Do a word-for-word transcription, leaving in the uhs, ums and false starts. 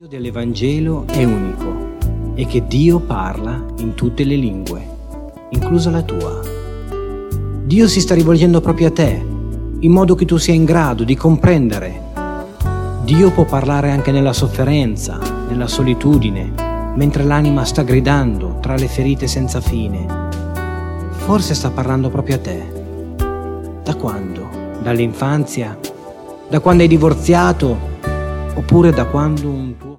Dell'Evangelo è unico e che Dio parla in tutte le lingue, inclusa la tua. Dio si sta rivolgendo proprio a te, in modo che tu sia in grado di comprendere. Dio può parlare anche nella sofferenza, nella solitudine, mentre l'anima sta gridando tra le ferite senza fine. Forse sta parlando proprio a te. Da quando? Dall'infanzia? Da quando hai divorziato? Oppure da quando un tuo